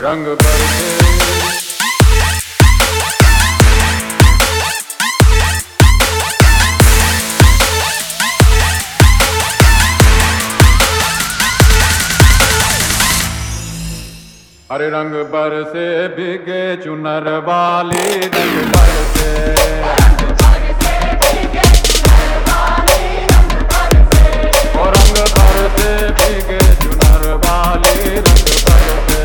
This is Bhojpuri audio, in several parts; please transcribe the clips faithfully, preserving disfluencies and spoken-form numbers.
रंग बरसे हरे रंग बरसे भीगे चुनर वाली रंग बरसे और रंग बरसे भीगे चुनर वाली रंग बरसे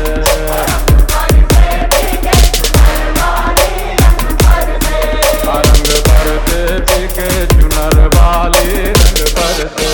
रंग बरसे भीगे चुनर वाली रंग बरसे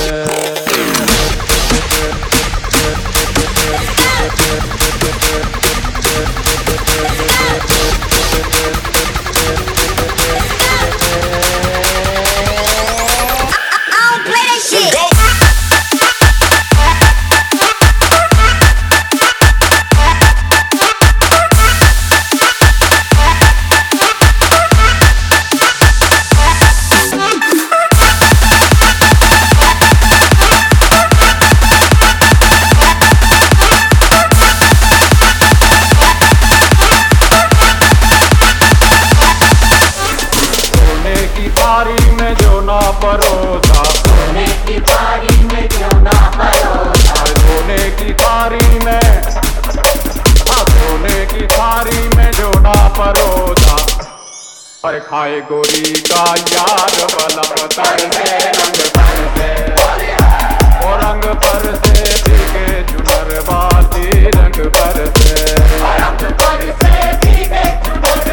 पारी में जो ना परोसा सोने की पारी में जो ना परोसा सोने की पारी में हाँ सोने की पारी में जो ना परोसा पर खाए गोरी का यार बलम तर से रंग पर से और रंग पर से भीगे चुनर वाली रंग पर से रंग पर से भीगे चुनर